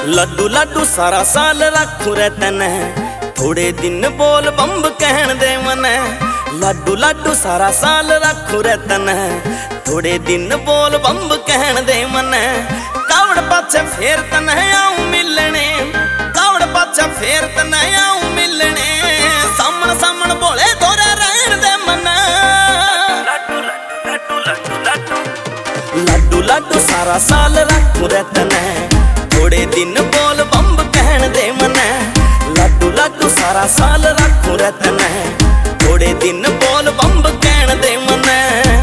लड्डू लड्डू सारा साल रखू रे तने, थोड़े दिन बोल बम्ब कहन दे मने। लड्डू लड्डू सारा साल रखू रे तने, थोड़े दिन बोल बम्ब कहन दे मने। कावड़ पाछे फेर तने आऊं मिलने, कावड़ पाछे फेर तने आऊं मिलने। सामण सामण बोले तोरे रहन दे मने। लड्डू लड्डू सारा साल रखू रे तने, थोड़े दिन बोल बम्ब कहन दे मने। लड्डू लड्डू सारा साल रखू रे तने, थोड़े दिन बोल बम्ब कहन दे मने।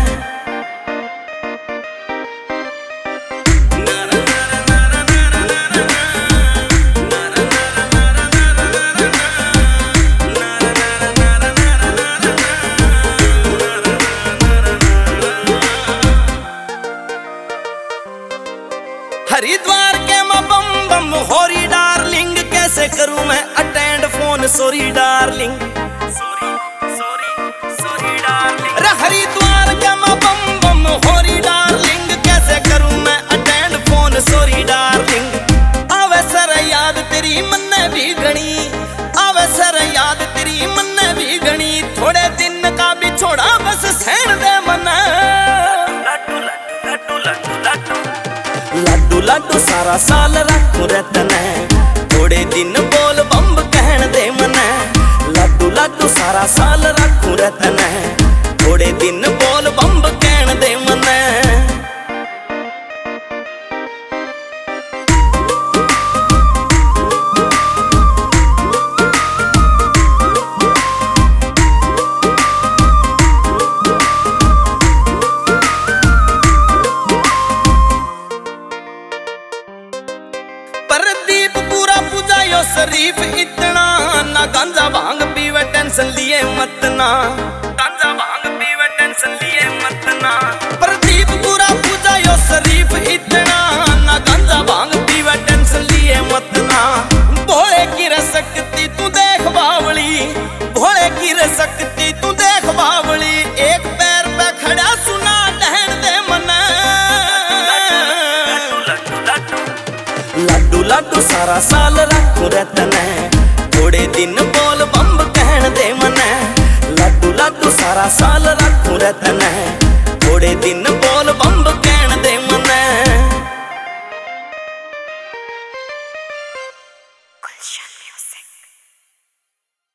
हरिद्वार के मैं बम बम होरी डार्लिंग, कैसे करूं मैं attend phone sorry darling, sorry sorry sorry darling. अरे हरिद्वार के मैं बम बम होरी डार्लिंग, कैसे करूं मैं अटेंड फोन सॉरी डार्लिंग। आवे सर याद तेरी मन्ने भी घनी, आवे सर याद तेरी मन्ने भी घनी। थोड़े दिन का भी छोड़ा बस सहन दे मना। लड्डू लड्डू सारा साल रखू रे तने, थोड़े दिन बोल बम्ब कहन दे मने। लड्डू लड्डू सारा साल रखू रे तने, थोड़े दिन बोल बम्ब कहन दे मने। प्रदीप पूरा पुजायो शरीफ इतना, ना गांजा भांग पीवे टेंशन लिए मत ना, गांजा भांग पीवे टेंशन लिए मत ना। प्रदीप पूरा पुजायो शरीफ इतना, ना गांजा भांग पीवे टेंशन लिए मत ना। भोले की रसकती तू देख बावली, भोले की रसकती तू देख बावली। एक पैर पे खड़ा सुना डहन दे मना। लड्डू लड्डू सारा साल रखू रे तने, थोड़े दिन बोल बम्ब कहन दे मने। लड्डू लड्डू सारा साल रखू रे तने,